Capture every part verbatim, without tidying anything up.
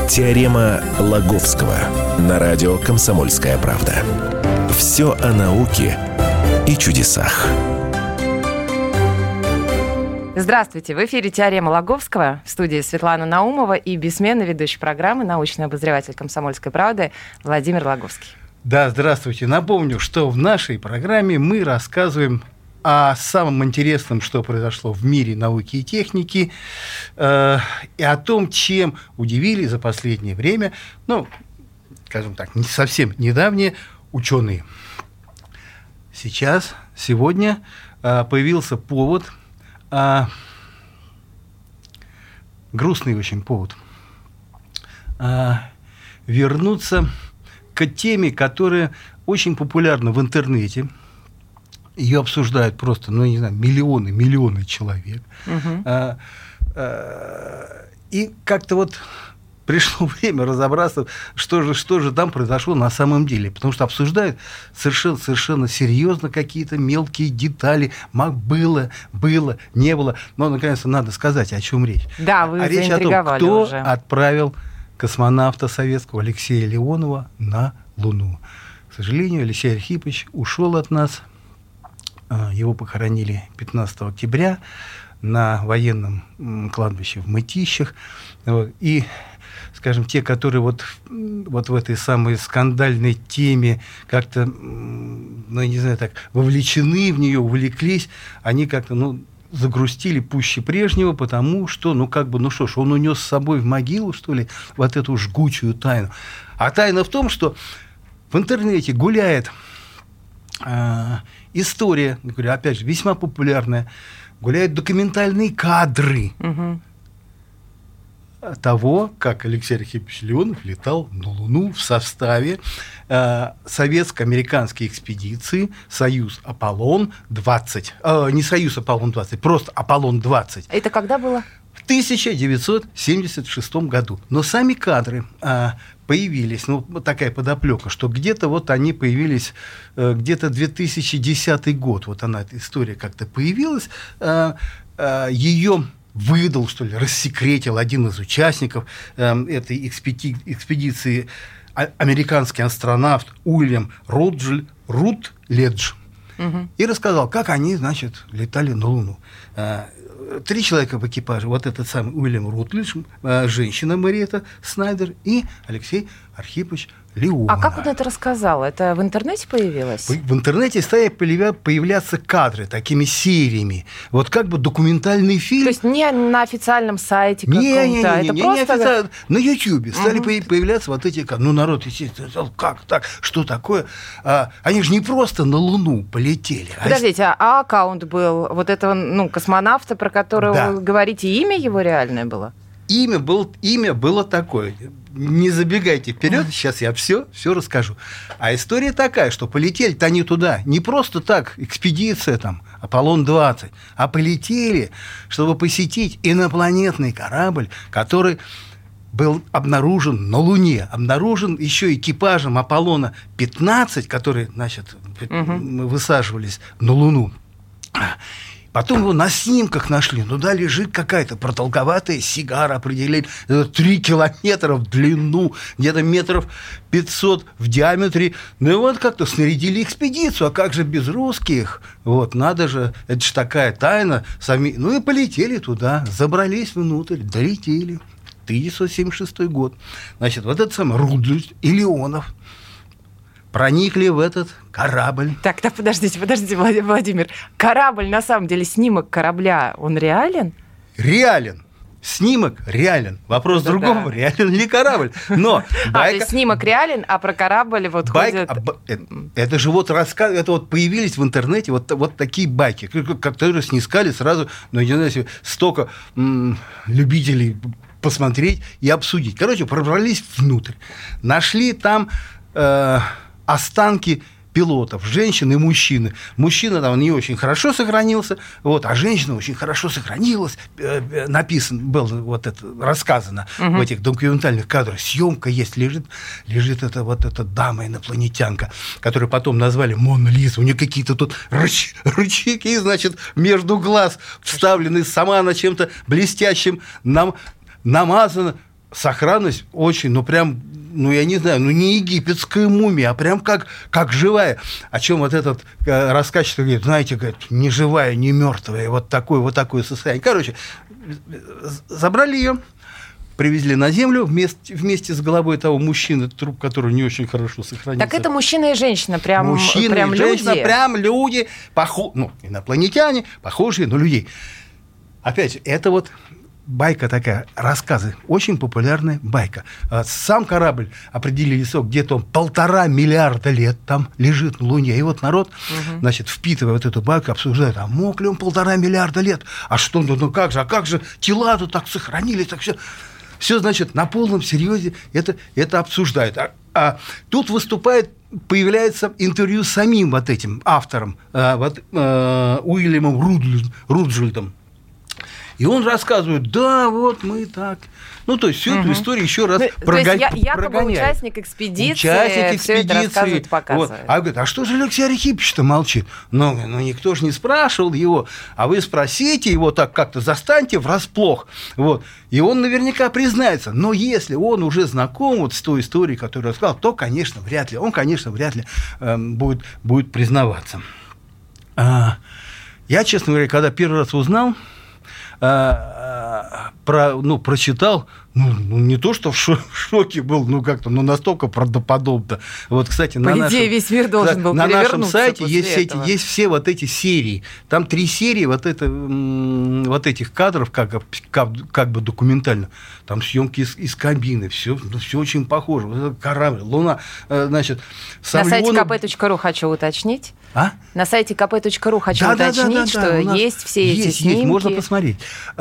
Теорема Лаговского на радио «Комсомольская правда». Все о науке и чудесах. Здравствуйте! В эфире «Теорема Лаговского», в студии Светлана Наумова и бессменный ведущий программы, научный обозреватель «Комсомольской правды» Владимир Лаговский. Да, здравствуйте. Напомню, что в нашей программе мы рассказываем о самом интересном, что произошло в мире науки и техники, э, и о том, чем удивили за последнее время, ну, скажем так, не совсем недавние ученые. Сейчас, сегодня э, появился повод, э, грустный очень повод, э, вернуться к теме, которая очень популярна в интернете. Ее обсуждают просто, ну, не знаю, миллионы, миллионы человек. Uh-huh. А, а, и как-то вот пришло время разобраться, что же, что же там произошло на самом деле. Потому что обсуждают совершенно, совершенно серьезно какие-то мелкие детали. Было, было, не было. Но, наконец-то, надо сказать, о чем речь. Да, вы а речь о том, кто уже. отправил космонавта советского Алексея Леонова на Луну. К сожалению, Алексей Архипович ушел от нас. Его похоронили пятнадцатого октября на военном кладбище в Мытищах. И, скажем, те, которые вот, вот в этой самой скандальной теме как-то, ну, я не знаю, так, вовлечены в нее, увлеклись, они как-то, ну, загрустили пуще прежнего, потому что, ну, как бы, ну что ж, он унес с собой в могилу, что ли, вот эту жгучую тайну. А тайна в том, что в интернете гуляет э, история, говорю, опять же, весьма популярная, гуляют документальные кадры угу. того, как Алексей Архипович Леонов летал на Луну в составе э, советско-американской экспедиции «Союз Аполлон-двадцать». Э, не «Союз Аполлон-двадцать», просто «Аполлон-двадцать». Это когда было? В тысяча девятьсот семьдесят шестом году. Но сами кадры а, появились, ну, такая подоплека, что где-то вот они появились, а, где-то две тысячи десятый год, вот она, эта история как-то появилась, а, а, ее выдал, что ли, рассекретил один из участников а, этой экспеди- экспедиции, а, американский астронавт Уильям Рутледж, Рутледж, угу. и рассказал, как они, значит, летали на Луну. А, Три человека в экипаже. Вот этот самый Уильям Рутледж, женщина Мариэта Снайдер и Алексей Архипович Леонов. А как он это рассказал? Это в интернете появилось? В интернете стали появляться кадры такими сериями. Вот как бы документальный фильм. То есть не на официальном сайте каком-то? Не, не, не, это не, не, просто... не официально. На Ютьюбе стали угу. появляться вот эти кадры. Ну, народ, естественно, как так? Что такое? А, они же не просто на Луну полетели. Подождите, а, а аккаунт был вот этого, ну, космонавта, про которого да. вы говорите, имя его реальное было? Имя, был, имя было такое. Не забегайте вперед, сейчас я все, все расскажу. А история такая, что полетели-то они туда не просто так, экспедиция там, Аполлон-двадцать, а полетели, чтобы посетить инопланетный корабль, который был обнаружен на Луне, обнаружен еще экипажем Аполлона-пятнадцать, который, значит, угу. мы высаживались на Луну. Потом его на снимках нашли. Ну да, лежит какая-то продолговатая сигара, определили три километра в длину, где-то метров пятьсот в диаметре. Ну и вот как-то снарядили экспедицию. А как же без русских? Вот, надо же, это же такая тайна. Сами... Ну и полетели туда, забрались внутрь, долетели. тысяча девятьсот семьдесят шестой год. Значит, вот этот самый Рутледж и Леонов проникли в этот корабль. Так, так, подождите, подождите, Владимир. Корабль, на самом деле, снимок корабля, он реален? Реален. Снимок реален. Вопрос в другом, да. реален ли корабль. Но байка... А, то есть снимок реален, а про корабль вот байка... ходят... Это, это же вот рассказ... Это вот появились в интернете вот, вот такие байки, которые снискали сразу, ну, не знаю, столько м- любителей посмотреть и обсудить. Короче, пробрались внутрь. Нашли там... Э- останки пилотов, женщин и мужчины. Мужчина там не очень хорошо сохранился, вот, а женщина очень хорошо сохранилась. Написано было, вот это рассказано угу. в этих документальных кадрах. Съемка есть, лежит, лежит эта вот эта дама-инопланетянка, которую потом назвали Мона Лиза. У нее какие-то тут рыч, рычаги, значит, между глаз вставлены, сама она чем-то блестящим нам намазана. сохранность очень, ну, прям, ну, я не знаю, ну, не египетская мумия, а прям как, как живая. О чем вот этот э, рассказчик говорит, знаете, говорит, не живая, не мертвая, вот такое, вот такое состояние. Короче, забрали ее, привезли на землю вместе, вместе с головой того мужчины, труп которого не очень хорошо сохранился. Так это мужчина и женщина, прям, мужчина прям и люди? женщина, прям люди, похо... ну, инопланетяне, похожие на людей. Опять, это вот байка такая, рассказы, очень популярная байка. Сам корабль определили срок, где-то он полтора миллиарда лет там лежит на Луне. И вот народ, угу. значит, впитывая вот эту байку, обсуждает, а мог ли он полтора миллиарда лет? А что, ну, ну как же, а как же тела тут так сохранились, так все... Все, значит, на полном серьезе это, это обсуждают. А, а тут выступает, появляется интервью с самим вот этим автором, а, вот, а, Уильямом Руджельдом. И он рассказывает, да, вот мы так. Ну, то есть, всю угу. эту историю еще раз ну, прогоняет. То есть, я, якобы участник экспедиции, участник все это рассказывает, показывает. Вот. А говорит, а что же Алексей Архипович-то молчит? Ну, ну, никто же не спрашивал его. А вы спросите его так как-то, застаньте врасплох. Вот. И он наверняка признается. Но если он уже знаком вот с той историей, которую рассказал, то, конечно, вряд ли. Он, конечно, вряд ли э, будет, будет признаваться. А, я, честно говоря, когда первый раз узнал, Про, ну, прочитал, ну, ну, не то, что в шоке был, ну, как-то, ну, настолько правдоподобно. Вот, кстати, на, По идее, нашем, весь мир должен был на нашем сайте есть, эти, этого. есть все вот эти серии. Там три серии вот, это, вот этих кадров, как, как, как бы документально. Там съемки из, из кабины, все, ну, все очень похоже. Вот корабль, Луна, значит... На сайте ка пэ точка ру хочу уточнить. А? На сайте ка пэ точка ру хочу да, уточнить, да, да, да, что да, есть все эти есть, снимки. Есть, можно посмотреть.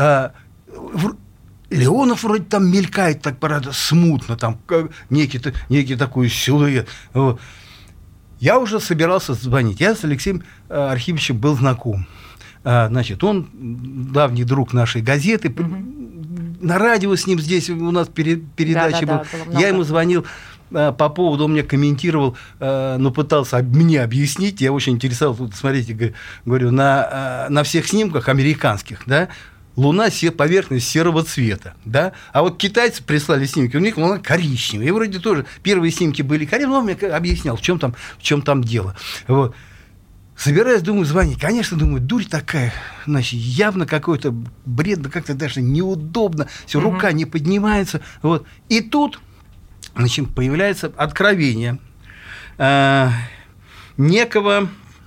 Леонов вроде там мелькает так, правда, смутно, там некий, некий такой силуэт. Вот. Я уже собирался звонить. Я с Алексеем Архиповичем был знаком. Значит, он давний друг нашей газеты. Mm-hmm. На радио с ним здесь у нас передача да, была. Да, да, я ему звонил по поводу, он мне комментировал, но пытался мне объяснить. Я очень интересовался. Смотрите, говорю, на, на всех снимках американских, да, Луна поверхность серого цвета, да, а вот китайцы прислали снимки, у них Луна коричневая, и вроде тоже первые снимки были коричневые, он мне объяснял, в чем там, в чем там дело. Вот. Собираюсь, думаю, звонить, конечно, думаю, дурь такая, значит, явно какой-то бред, да как-то даже неудобно, все, угу. рука не поднимается, вот, и тут, значит, появляется откровение э, некого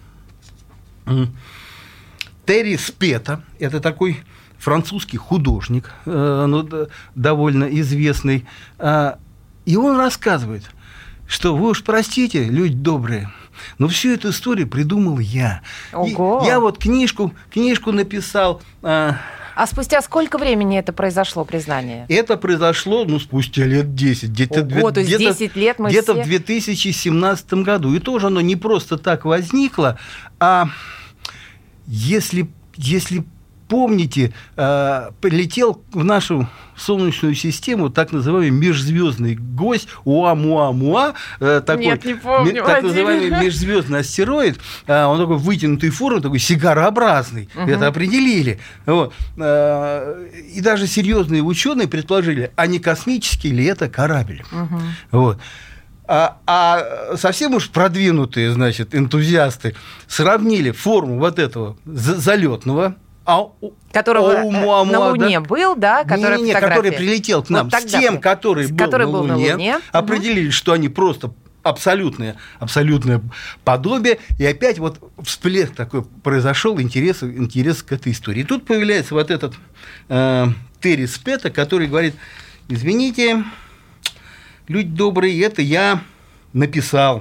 э, Терри Спета, это такой французский художник, э, ну, да, довольно известный, э, и он рассказывает, что вы уж простите, люди добрые, но всю эту историю придумал я. Ого. И я вот книжку, книжку написал. Э, а спустя сколько времени это произошло, признание? Это произошло, ну, спустя лет десять. Где-то, Ого, то есть где-то, десять лет мы где-то все... в две тысячи семнадцатом году. И тоже оно не просто так возникло, а если, если помните, э, прилетел в нашу Солнечную систему так называемый межзвездный гость Уа-Муа-Муа, э, такой, Нет, не помню, ме, так называемый межзвездный астероид, э, он такой вытянутой формы, такой сигарообразный, угу. это определили. Вот. Э, и даже серьезные ученые предположили, а не космический ли это корабль. Угу. Вот. А, а совсем уж продвинутые, значит, энтузиасты сравнили форму вот этого залетного, а, которого Оумуамуа, на Луне да? был, да, который, не, не, который прилетел к нам, вот с тем, который, был, который на был Луне, на Луне, определили, угу. что они просто абсолютное, абсолютное подобие, и опять вот всплеск такой произошел, интерес, интерес к этой истории. И тут появляется вот этот э, Терри Спета, который говорит, извините, люди добрые, это я написал.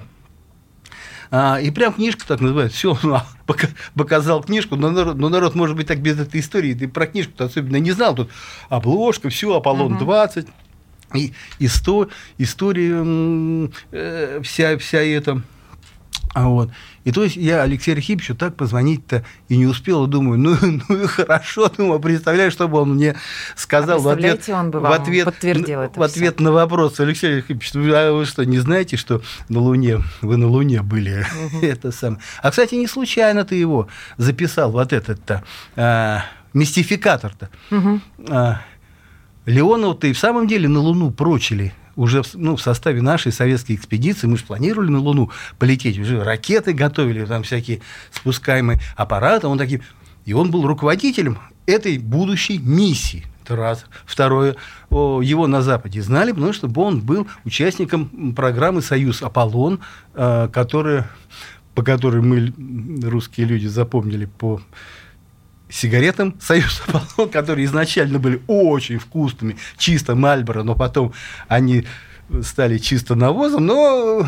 А, и прям книжка так называется. Все, показал книжку, но народ, но народ, может быть, так без этой истории, ты про книжку-то особенно не знал. Тут обложка, все, Аполлон двадцать, и, и сто, история э, вся, вся эта. Вот. И то есть я Алексею Архиповичу так позвонить-то и не успел, думаю, ну, ну и хорошо, думаю, представляю, что бы он мне сказал а в ответ, он бы в ответ, подтвердил это в ответ на вопрос. Алексей Архипович, а вы что, не знаете, что на Луне, вы на Луне были? Угу. Это самое. А, кстати, не случайно ты его записал, вот этот-то, а, мистификатор-то. Угу. А, Леонова-то и в самом деле на Луну прочили. Уже в, ну, в составе нашей советской экспедиции мы же планировали на Луну полететь. Уже ракеты готовили, там всякие спускаемые аппараты. Он такие... И он был руководителем этой будущей миссии. Это раз. Второе. Его на Западе знали, потому что он был участником программы «Союз Аполлон», которая, по которой мы, русские люди, запомнили по сигаретам «Союз Аполлон», которые изначально были очень вкусными, чисто Мальборо, но потом они стали чисто навозом, но...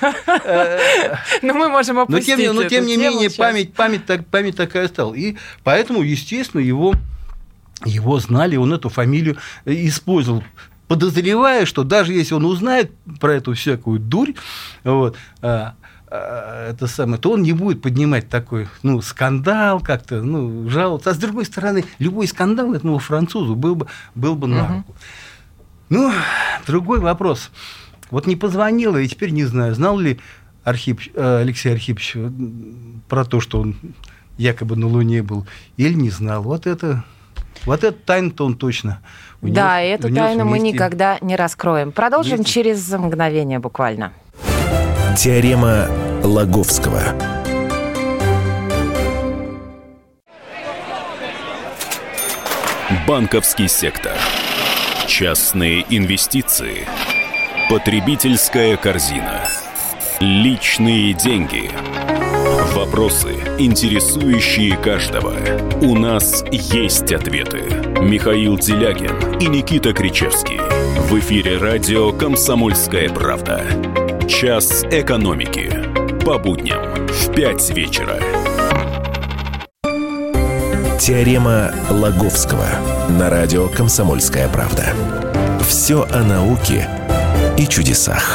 Но мы можем опустить эту тему. Но, тем не менее, память такая стала. И поэтому, естественно, его знали, он эту фамилию использовал, подозревая, что даже если он узнает про эту всякую дурь, вот, это самое, то он не будет поднимать такой, ну, скандал как-то, ну, жаловаться. А с другой стороны, любой скандал этому французу был бы, был бы на руку. Ну, другой вопрос. Вот не позвонила, и теперь не знаю, знал ли Архип, Алексей Архипович про то, что он якобы на Луне был, или не знал. Вот это, вот это тайна-то он точно унес, да, эту унес тайну мы вместе. никогда не раскроем. Продолжим Вместе. через мгновение буквально. Теорема Лаговского. Банковский сектор. Частные инвестиции. Потребительская корзина. Личные деньги. Вопросы, интересующие каждого. У нас есть ответы. Михаил Делягин и Никита Кричевский. В эфире радио «Комсомольская правда». Час экономики. По будням в пять вечера. Теорема Лаговского на радио «Комсомольская правда». Все о науке и чудесах.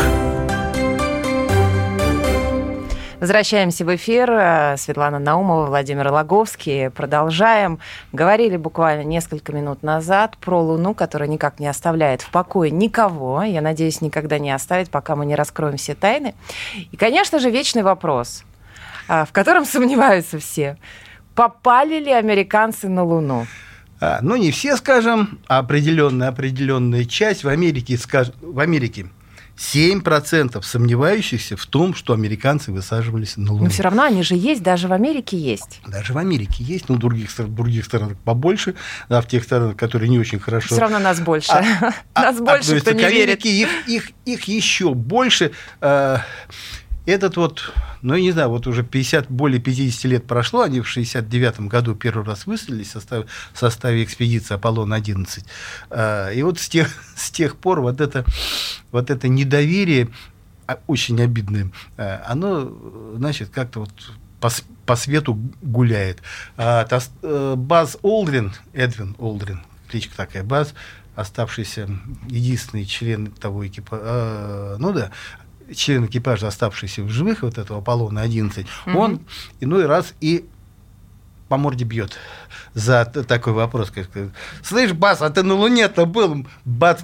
Возвращаемся в эфир. Светлана Наумова, Владимир Лаговский. Продолжаем. Говорили буквально несколько минут назад про Луну, которая никак не оставляет в покое никого. Я надеюсь, никогда не оставит, пока мы не раскроем все тайны. И, конечно же, вечный вопрос, в котором сомневаются все. Попали ли американцы на Луну? А, ну, не все, скажем, а определенная, определенная часть. В Америке, скажем, в Америке семь процентов сомневающихся в том, что американцы высаживались на Луну. Но все равно они же есть, даже в Америке есть. Даже в Америке есть, но в других, в других странах побольше, да, в тех странах, которые не очень хорошо... Все равно нас больше. А, нас а, больше, кто не верит. Их, их, их еще больше. Э, этот вот, ну, я не знаю, вот уже пятьдесят, более пятьдесят лет прошло, они в шестьдесят девятом году первый раз высадились в составе, в составе экспедиции Аполлон одиннадцать. Э, и вот с тех, с тех пор вот это, вот это недоверие, очень обидное, э, оно, значит, как-то вот по, по свету гуляет. А, тас, э, Базз Олдрин, Эдвин Олдрин, кличка такая, Базз, оставшийся единственный член того экипажа, э, ну да, член экипажа, оставшийся в живых, вот этого Аполлона одиннадцать, mm-hmm. он иной раз и по морде бьет за такой вопрос. Слышь, Базз, а ты на Луне-то был? Бац,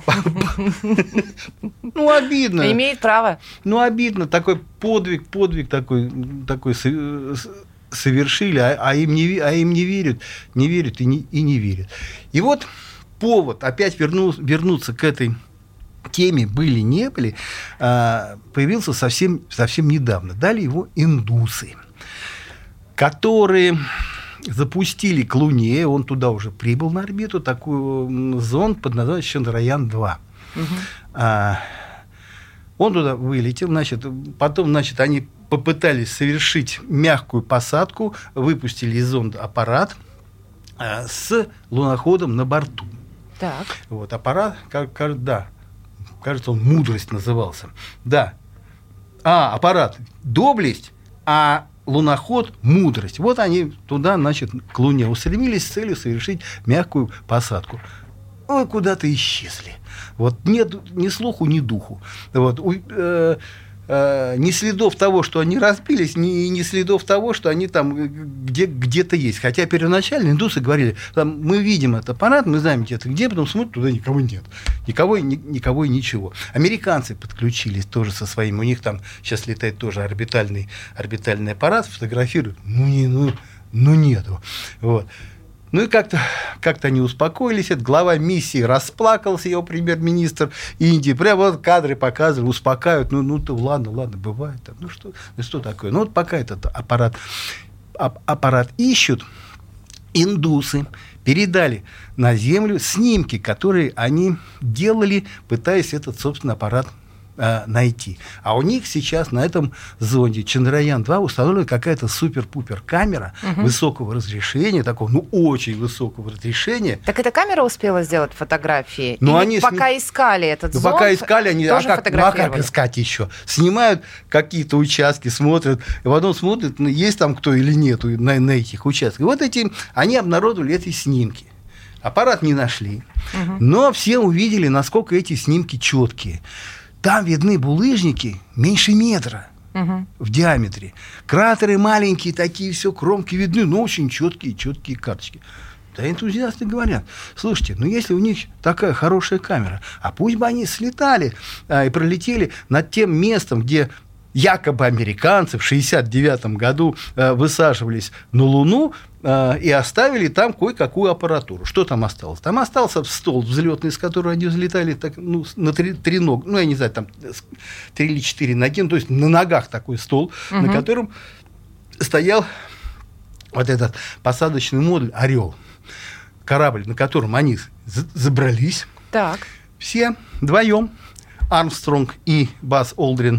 ну, обидно. Имеет право. Ну, обидно. Такой подвиг, подвиг такой, такой совершили, а, а, им не, а им не верят, не верят и не, и не верят. И вот повод опять верну, вернуться к этой теме были, не были, появился совсем, совсем недавно. Дали его индусы, которые запустили к Луне, он туда уже прибыл на орбиту, такой зонд под названием Чандраян два. Угу. А, он туда вылетел, значит, потом, значит, они попытались совершить мягкую посадку, выпустили из зонда аппарат а, с луноходом на борту. Так. Вот, аппарат, как, как, да, кажется, он «Мудрость» назывался. Да. А, аппарат «Доблесть», а луноход «Мудрость». Вот они туда, значит, к Луне устремились с целью совершить мягкую посадку. Ой, куда-то исчезли. Вот нет ни слуху, ни духу. Вот, э, э, ни следов того, что они разбились, ни, ни следов того, что они там где, где-то есть. Хотя первоначально индусы говорили, там, мы видим этот аппарат, мы знаем где-то где, потом смотрим, туда никого нет. Никого, ни, никого и ничего. Американцы подключились тоже со своим, у них там сейчас летает тоже орбитальный, орбитальный аппарат, фотографируют, ну, не, ну, ну нету. Вот. Ну и как-то, как-то они успокоились. Это глава миссии расплакался, его премьер-министр Индии. Прямо вот кадры показывали, успокаивают. Ну, ну то ладно, ладно, бывает. Там. Ну, что, ну что такое? Ну вот пока этот аппарат, ап- аппарат ищут, индусы передали на Землю снимки, которые они делали, пытаясь этот, собственно, аппарат найти. А у них сейчас на этом зонде Чандраян два установлена какая-то супер-пупер камера угу. высокого разрешения, такого, ну, очень высокого разрешения. Так эта камера успела сделать фотографии? Но Или они пока сни... искали этот ну, зонд, пока искали, они тоже а как, фотографировали? Ну, а как искать еще? Снимают какие-то участки, смотрят, и потом смотрят, есть там кто или нет на, на этих участках. И вот эти, они обнародовали эти снимки. Аппарат не нашли, угу. но все увидели, насколько эти снимки четкие. Там видны булыжники меньше метра угу. в диаметре. Кратеры маленькие такие, все, кромки видны, но очень четкие, четкие карточки. Да энтузиасты говорят, слушайте, ну если у них такая хорошая камера, а пусть бы они слетали а, и пролетели над тем местом, где якобы американцы в шестьдесят девятом году а, высаживались на Луну, и оставили там кое-какую аппаратуру. Что там осталось? Там остался стол взлетный, с которого они взлетали так, ну, на три, три ног, ну, я не знаю, там три или четыре ноги, ну, то есть на ногах такой стол, угу. на котором стоял вот этот посадочный модуль «Орел». Корабль, на котором они забрались. Так. Все вдвоем, Армстронг и Базз Олдрин,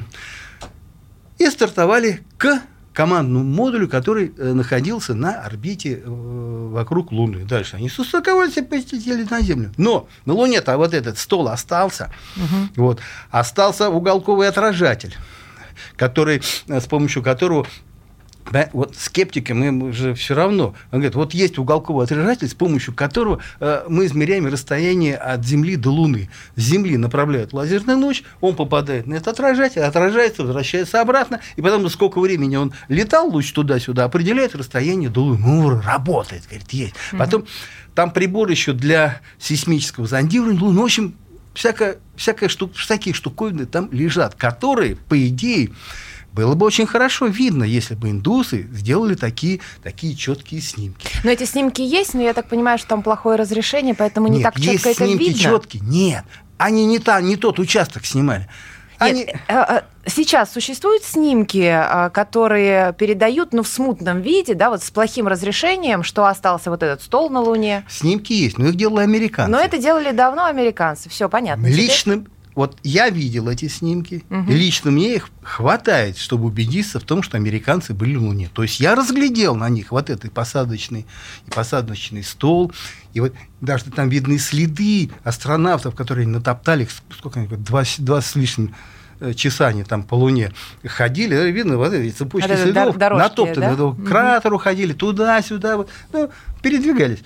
и стартовали к командному модулю, который э, находился на орбите э, вокруг Луны. Дальше они состыковались и полетели на Землю. Но на Луне-то вот этот стол остался. Угу. Вот. Остался уголковый отражатель, который, э, с помощью которого... Да, вот скептикам им же все равно. Он говорит, вот есть уголковый отражатель, с помощью которого э, мы измеряем расстояние от Земли до Луны. С Земли направляют лазерный луч, он попадает на этот отражатель, отражается, возвращается обратно, и потом, сколько времени он летал, луч туда-сюда, определяет расстояние до Луны. Ну, работает, говорит, есть. Угу. Потом там прибор еще для сейсмического зондирования Луны. В общем, всякая, всякая штук, всякие штуковины там лежат, которые, по идее, было бы очень хорошо видно, если бы индусы сделали такие, такие четкие снимки. Но эти снимки есть, но я так понимаю, что там плохое разрешение, поэтому не Нет, так четко это видно. есть снимки четкие. Нет, они не, та, не тот участок снимали. Они... Нет, сейчас существуют снимки, которые передают, ну, в смутном виде, да, вот с плохим разрешением, что остался вот этот стол на Луне. Снимки есть, но их делали американцы. Но это делали давно американцы, все понятно. Личным... Теперь... Вот я видел эти снимки, угу. и лично мне их хватает, чтобы убедиться в том, что американцы были на Луне. То есть я разглядел на них вот этот посадочный, и посадочный стол, и вот даже там видны следы астронавтов, которые натоптали, сколько они, два, два с лишним часа они там по Луне ходили, видно, вот эти цепочки а следов, дорожки, натоптаны, да? К кратеру ходили, туда-сюда, вот, ну, передвигались.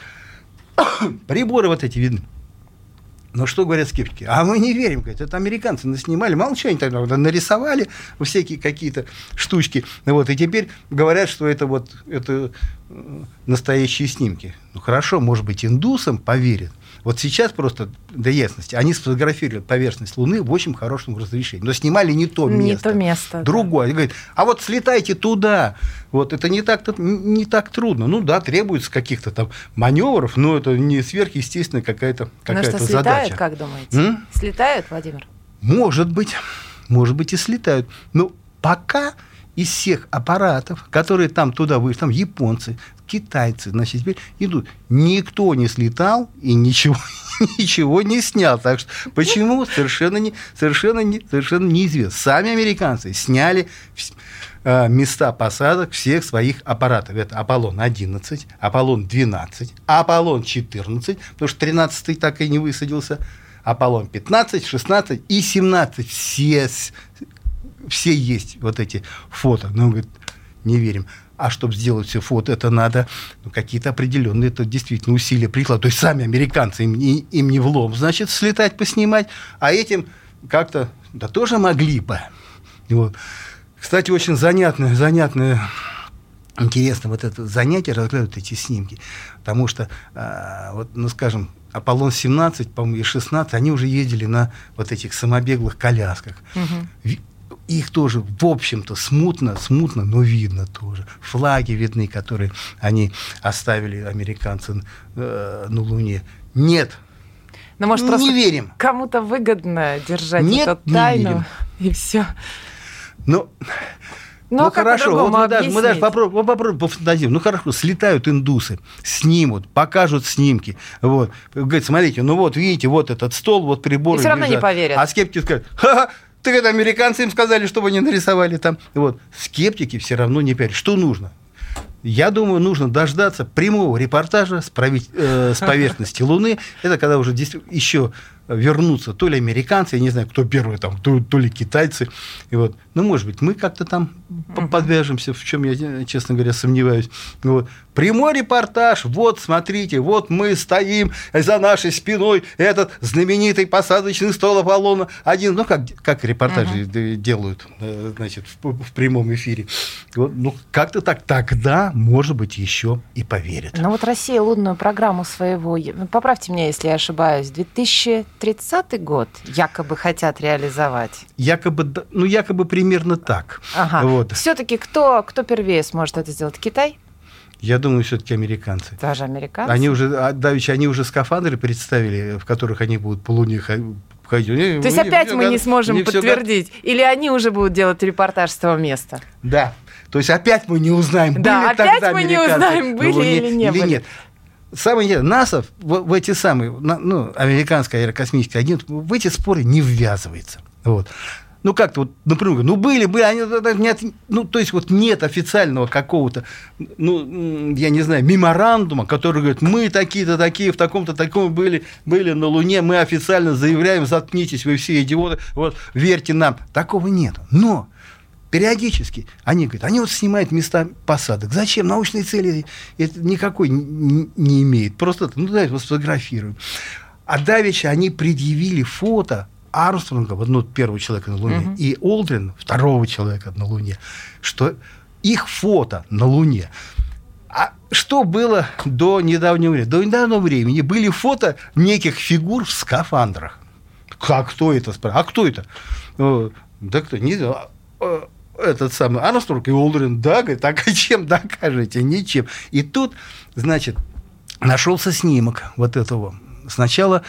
Приборы вот эти видны. Но что говорят скептики? А мы не верим, говорят, это американцы наснимали, мало чего они тогда нарисовали всякие какие-то штучки, вот, и теперь говорят, что это вот это настоящие снимки. Ну хорошо, может быть, индусам поверят. Вот сейчас просто для ясности они сфотографировали поверхность Луны в очень хорошем разрешении, но снимали не то место, не то место, другое. Да. Они говорят, а вот слетайте туда, вот это не так, не так трудно. Ну да, требуется каких-то там маневров, но это не сверхъестественная какая-то, какая-то ну, что, задача. Слетают, как думаете? М? Слетают, Владимир? Может быть, может быть и слетают. Но пока из всех аппаратов, которые там туда вышли, там японцы, китайцы, значит, теперь идут. Никто не слетал и ничего, ничего не снял. Так что почему, совершенно, не, совершенно, не, совершенно неизвестно. Сами американцы сняли э, места посадок всех своих аппаратов. Это Аполлон одиннадцать, Аполлон двенадцать, Аполлон четырнадцать, потому что тринадцатый так и не высадился, Аполлон пятнадцать, шестнадцать и семнадцать. Все, все есть вот эти фото. Ну, говорит, не верим. А чтобы сделать все фото, это надо ну, какие-то определенные, это действительно усилия прикладывать. То есть сами американцы, им, им не влом, значит, слетать, поснимать, а этим как-то, да тоже могли бы. Вот. Кстати, очень занятное, занятное, интересно вот это занятие, разглядывать эти снимки, потому что, а, вот, ну, скажем, Аполлон семнадцать, по-моему, и шестнадцать, они уже ездили на вот этих самобеглых колясках. Угу. их тоже, в общем-то, смутно, смутно, но видно тоже. Флаги видны, которые они оставили, американцы, э, на Луне. Нет. Но, может, не просто верим. Кому-то выгодно держать Нет, эту не тайну, верим. и все. Но... Ну, ну как хорошо, вот мы даже, мы даже объяснить? попробуем, попробуем пофантазируем. Ну хорошо, слетают индусы, снимут, покажут снимки. Вот. Говорят, смотрите, ну вот, видите, вот этот стол, вот приборы. И все равно лежат. не поверят. А скептики скажут, ха-ха, так это американцы им сказали, чтобы они нарисовали там. Вот. Скептики все равно не поверят. Что нужно? Я думаю, нужно дождаться прямого репортажа с, править, э, с поверхности Луны. Это когда уже еще вернутся то ли американцы, я не знаю, кто первый там, то, то ли китайцы. И вот. Ну, может быть, мы как-то там uh-huh. подвяжемся, в чем я, честно говоря, сомневаюсь. Вот. Прямой репортаж, вот, смотрите, вот мы стоим, за нашей спиной этот знаменитый посадочный стол Аполлона один. Ну, как, как репортажи uh-huh. делают, значит, в, в прямом эфире. Вот. Ну, как-то так тогда, может быть, еще и поверят. Ну, вот Россия лунную программу своего, поправьте меня, если я ошибаюсь, две тысячи тридцатый год якобы хотят реализовать. Якобы, ну, якобы примерно так. Ага. Вот. Все-таки кто, кто первее сможет это сделать? Китай? Я думаю, все-таки американцы. Даже американцы? Они уже, давеча, они уже скафандры представили, в которых они будут по Луне ходить. То есть опять мы не сможем подтвердить? Или они уже будут делать репортаж с того места? Да. То есть опять мы не узнаем, были да, тогда опять мы не узнаем, были или не были. Нет. Самое интересное, НАСА в, в эти самые, ну, американское аэрокосмическое агентство, в эти споры не ввязывается. Вот. Ну, как-то вот, например, ну, были, были, они, нет, ну, то есть вот нет официального какого-то, ну, я не знаю, меморандума, который говорит, мы такие-то такие, в таком-то таком были, были на Луне, мы официально заявляем, заткнитесь, вы все идиоты, вот, верьте нам. Такого нет. Но периодически они говорят, они вот снимают места посадок. Зачем? Научные цели это никакой не, не имеет. Просто, ну, давайте вот сфотографируем. А давеча они предъявили фото Армстронга, ну, первого человека на Луне, uh-huh. и Олдрина, второго человека на Луне, что их фото на Луне. А что было до недавнего времени? До недавнего времени были фото неких фигур в скафандрах. Как, кто это? А кто это? Да кто? Не знаю. Этот самый Армстронг и Олдрин, да, говорит, так а чем докажете? Ничем. И тут, значит, нашелся снимок вот этого. Сначала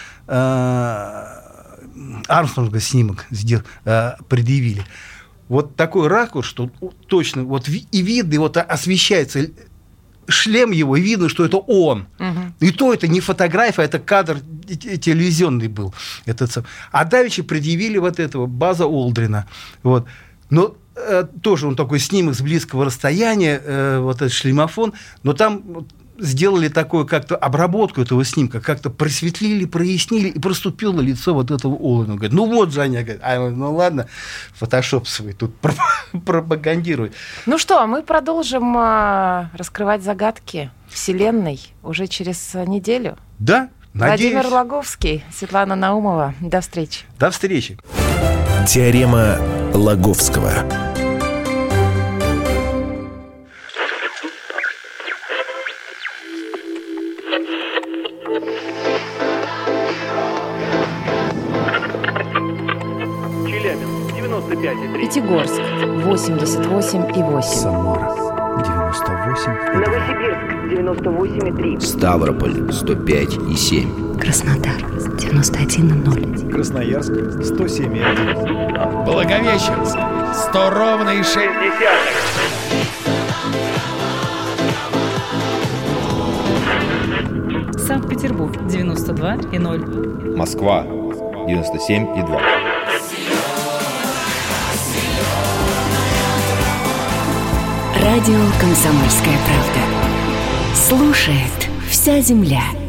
э, Армстронга снимок сдел, э, предъявили. Вот такой ракурс, что точно вот и видно, и вот освещается шлем его, и видно, что это он. Угу. И то это не фотография, это кадр телевизионный был. Этот сам. А давеча предъявили вот этого База Олдрина. Вот. Но э, тоже он такой снимок с близкого расстояния, э, вот этот шлемофон, но там вот, сделали такую как-то обработку этого снимка, как-то просветлили, прояснили, и проступило лицо вот этого Олдрина. Говорит, ну вот же они, говорят, а, ну ладно, фотошоп свой тут пропагандирует. Ну что, мы продолжим э, раскрывать загадки Вселенной уже через неделю. Да, надеюсь. Владимир Логовский, Светлана Наумова. До встречи. До встречи. Теорема Лаговского. Челябинск, девяносто пять и три. Пятигорск, восемьдесят восемь и восемь. Самара, девяносто восемь и два. Новосибирск, девяносто восемь и три. Ставрополь, сто пять и семь. Краснодар, девяносто один и ноль. Красноярск, сто семь и один. Благовещенск, сто ровно и шесть десятых. Санкт-Петербург, девяносто два и ноль. Москва, девяносто семь и два. Радио «Комсомольская правда». Слушает вся земля.